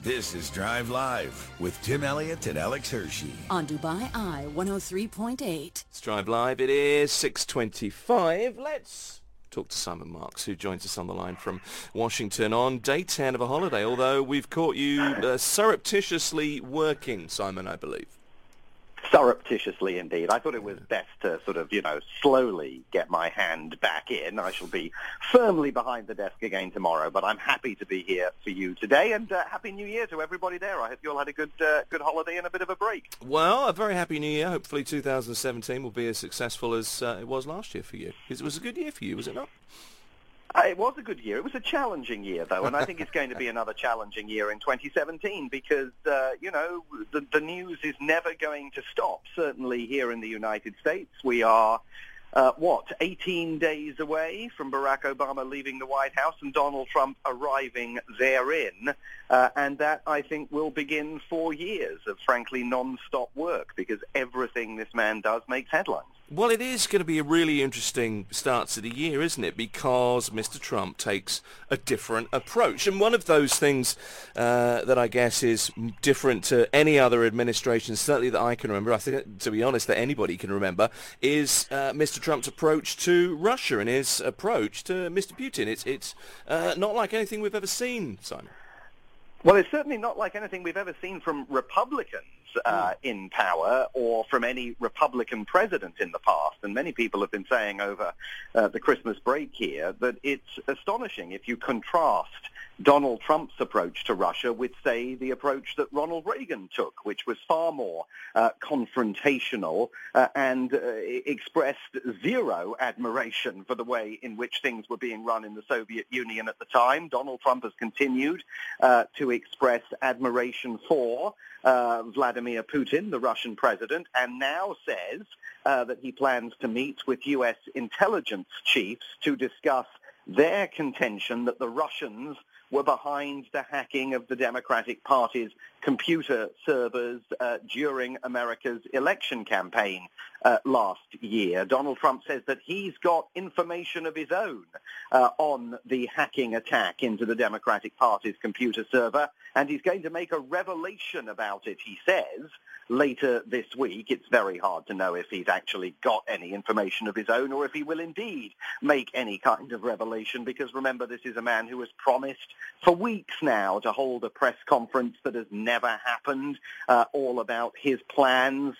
This is Drive Live with Tim Elliott and Alex Hershey. On Dubai Eye 103.8. Let's Drive Live. It is 6:25. Let's talk to Simon Marks, who joins us on the line from Washington on day 10 of a holiday, although we've caught you surreptitiously working, Simon, I believe. Surreptitiously, indeed. I thought it was best to sort of, slowly get my hand back in. I shall be firmly behind the desk again tomorrow, but I'm happy to be here for you today, and Happy New Year to everybody there. I hope you all had a good holiday and a bit of a break. Well, a very Happy New Year. Hopefully 2017 will be as successful as it was last year for you. It was a good year for you, was it not? It was a good year. It was a challenging year, though, and I think it's going to be another challenging year in 2017 because, the news is never going to stop. Certainly here in the United States, we are, 18 days away from Barack Obama leaving the White House and Donald Trump arriving therein, and that, I think, will begin 4 years of, frankly, non-stop work because everything this man does makes headlines. Well, it is going to be a really interesting start to the year, isn't it? Because Mr. Trump takes a different approach. And one of those things that I guess is different to any other administration, certainly that I can remember, I think, to be honest, that anybody can remember, is Mr. Trump's approach to Russia and his approach to Mr. Putin. It's not like anything we've ever seen, Simon. Well, it's certainly not like anything we've ever seen from Republicans in power or from any Republican president in the past. And many people have been saying over the Christmas break here that it's astonishing if you contrast Donald Trump's approach to Russia with, say, the approach that Ronald Reagan took, which was far more confrontational and expressed zero admiration for the way in which things were being run in the Soviet Union at the time. Donald Trump has continued to express admiration for Vladimir Putin, the Russian president, and now says that he plans to meet with U.S. intelligence chiefs to discuss their contention that the Russians were behind the hacking of the Democratic Party's computer servers during America's election campaign last year. Donald Trump says that he's got information of his own on the hacking attack into the Democratic Party's computer server, and he's going to make a revelation about it, he says, later this week. It's very hard to know if he's actually got any information of his own or if he will indeed make any kind of revelation, because remember, this is a man who has promised for weeks now to hold a press conference that has never happened, all about his plans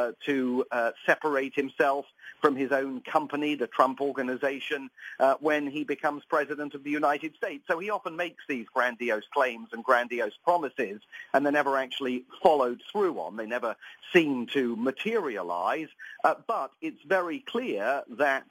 to separate himself from his own company, the Trump Organization, when he becomes president of the United States. So he often makes these grandiose claims and grandiose promises, and they're never actually followed through on. They never seem to materialize. But it's very clear that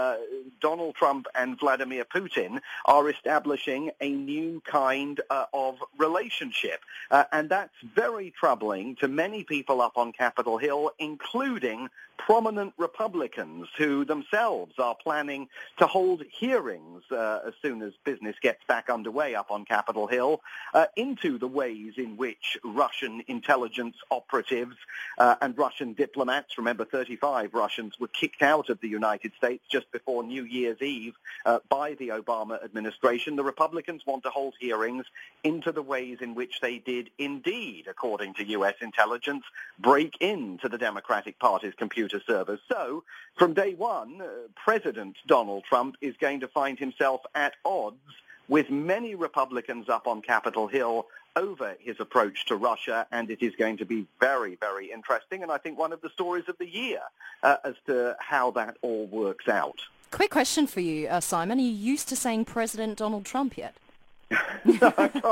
Donald Trump and Vladimir Putin are establishing a new kind of relationship. And that's very troubling to many people up on Capitol Hill, including prominent Republicans who themselves are planning to hold hearings as soon as business gets back underway up on Capitol Hill into the ways in which Russian intelligence operatives and Russian diplomats, remember 35 Russians were kicked out of the United States just before New Year's Eve by the Obama administration. The Republicans want to hold hearings into the ways in which they did indeed, according to U.S. intelligence, break into the Democratic Party's computer servers. So, from day one, President Donald Trump is going to find himself at odds with many Republicans up on Capitol Hill over his approach to Russia, and it is going to be very, very interesting, and I think one of the stories of the year as to how that all works out. Quick question for you, Simon. Are you used to saying President Donald Trump yet? No,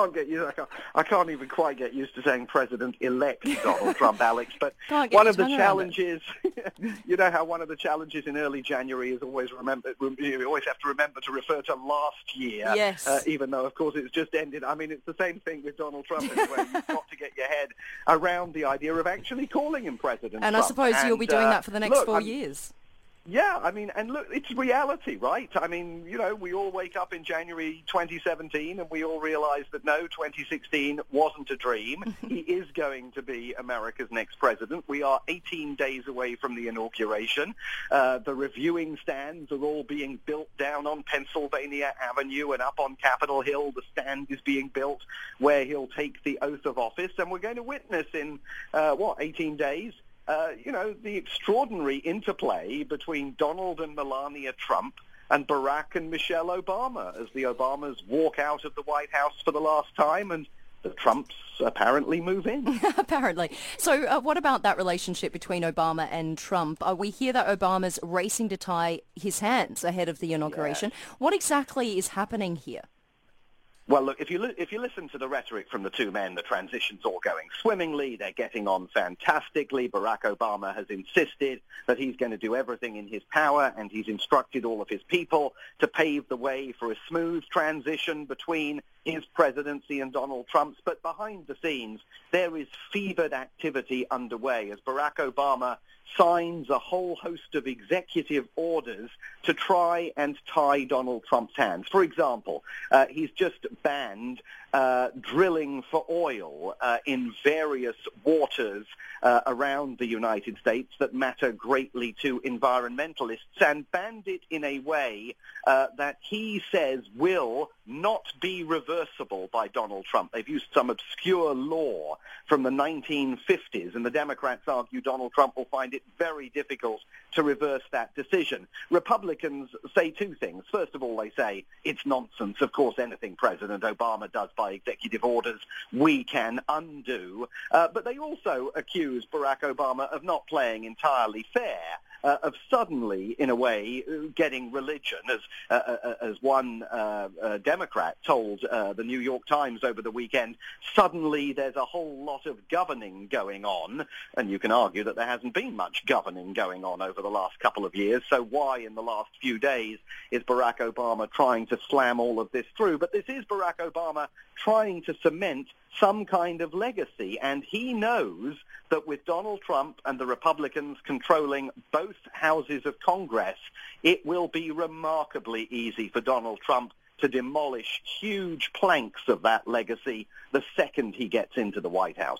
I can't even quite get used to saying President-elect Donald Trump, Alex. But one of the challenges, you know how one of the challenges in early January is always you always have to remember to refer to last year, yes. Even though, of course, it's just ended. I mean, it's the same thing with Donald Trump in a way. You've got to get your head around the idea of actually calling him President And Trump. I suppose you'll be doing that for the next 4 years. Yeah, I mean, and look, it's reality, right? I mean, you know, we all wake up in January 2017 and we all realize that no, 2016 wasn't a dream. He is going to be America's next president. We are 18 days away from the inauguration. The reviewing stands are all being built down on Pennsylvania Avenue and up on Capitol Hill. The stand is being built where he'll take the oath of office. And we're going to witness in, 18 days, you know, the extraordinary interplay between Donald and Melania Trump and Barack and Michelle Obama as the Obamas walk out of the White House for the last time and the Trumps apparently move in. Apparently. So what about that relationship between Obama and Trump? We hear that Obama's racing to tie his hands ahead of the inauguration. Yeah. What exactly is happening here? Well, look, if you listen to the rhetoric from the two men, the transition's all going swimmingly. They're getting on fantastically. Barack Obama has insisted that he's going to do everything in his power, and he's instructed all of his people to pave the way for a smooth transition between his presidency and Donald Trump's. But behind the scenes, there is fevered activity underway as Barack Obama signs a whole host of executive orders to try and tie Donald Trump's hands. For example, he's just banned drilling for oil in various waters around the United States that matter greatly to environmentalists, and banned it in a way that he says will not be reversible by Donald Trump. They've used some obscure law from the 1950s, and the Democrats argue Donald Trump will find it very difficult to reverse that decision. Republicans say two things. First of all, they say it's nonsense. Of course, anything President Obama does by executive orders, we can undo. But they also accuse Barack Obama of not playing entirely fair, of suddenly, in a way, getting religion, as one Democrat told the New York Times over the weekend. Suddenly there's a whole lot of governing going on, and you can argue that there hasn't been much governing going on over the last couple of years, so why in the last few days is Barack Obama trying to slam all of this through? But this is Barack Obama trying to cement some kind of legacy, and he knows that with Donald Trump and the Republicans controlling both houses of Congress, it will be remarkably easy for Donald Trump to demolish huge planks of that legacy the second he gets into the White House.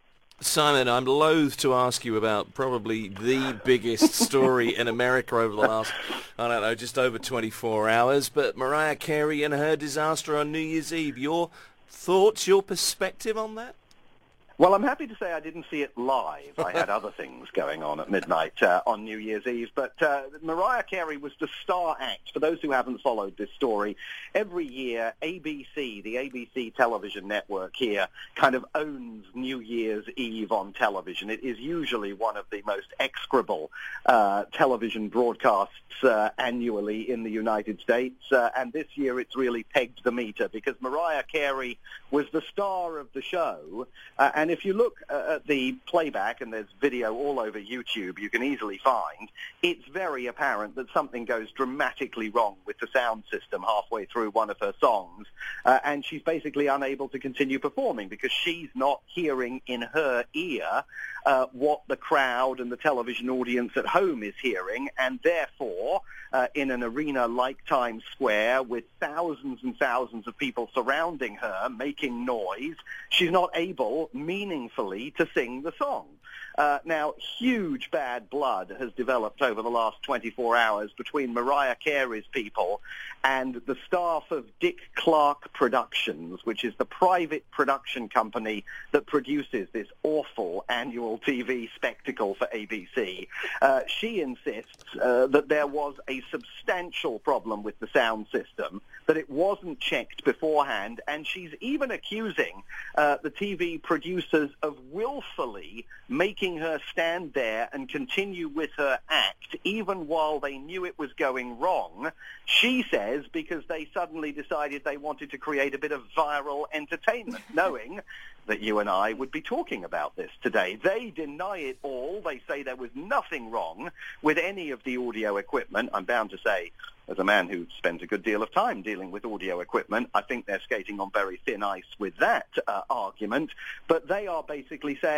Simon, I'm loath to ask you about probably the biggest story in America over the last, I don't know, just over 24 hours, but Mariah Carey and her disaster on New Year's Eve. Your thoughts, your perspective on that? Well, I'm happy to say I didn't see it live. I had other things going on at midnight on New Year's Eve. But Mariah Carey was the star act. For those who haven't followed this story, every year ABC, the ABC television network here, kind of owns New Year's Eve on television. It is usually one of the most execrable television broadcasts annually in the United States. And this year it's really pegged the meter because Mariah Carey was the star of the show. And if you look at the playback, and there's video all over YouTube you can easily find, it's very apparent that something goes dramatically wrong with the sound system halfway through one of her songs, and she's basically unable to continue performing because she's not hearing in her ear what the crowd and the television audience at home is hearing, and therefore, in an arena like Times Square with thousands and thousands of people surrounding her, making noise, she's not able meaningfully to sing the song. Now, huge bad blood has developed over the last 24 hours between Mariah Carey's people and the staff of Dick Clark Productions, which is the private production company that produces this awful annual TV spectacle for ABC. She insists that there was a substantial problem with the sound system, that it wasn't checked beforehand, and she's even accusing the TV producers of willfully making her stand there and continue with her act even while they knew it was going wrong, she says, because they suddenly decided they wanted to create a bit of viral entertainment, knowing that you and I would be talking about this today. They deny it all. They say there was nothing wrong with any of the audio equipment. I'm bound to say, as a man who spends a good deal of time dealing with audio equipment, I think they're skating on very thin ice with that argument. But they are basically saying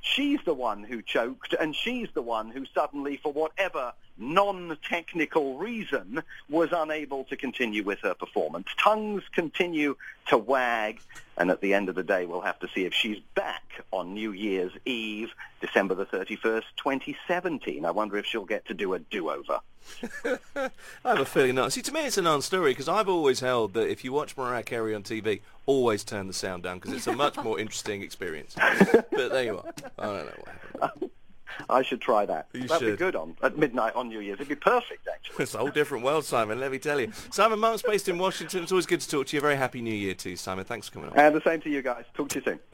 she's the one who choked, and she's the one who suddenly, for whatever non-technical reason, was unable to continue with her performance. Tongues continue to wag, and at the end of the day, we'll have to see if she's back on New Year's Eve, December the 31st, 2017. I wonder if she'll get to do a do-over. I have a feeling not. See, to me it's a non-story, because I've always held that if you watch Mariah Carey on TV, always turn the sound down, because it's a much more interesting experience. But there you are. I don't know what happened. I should try that. That'd should. be good at midnight on New Year's. It'd be perfect, actually. It's a whole different world, Simon, let me tell you. Simon Marks, based in Washington. It's always good to talk to you. Very happy New Year to you, Simon. Thanks for coming on. And the same to you guys. Talk to you soon.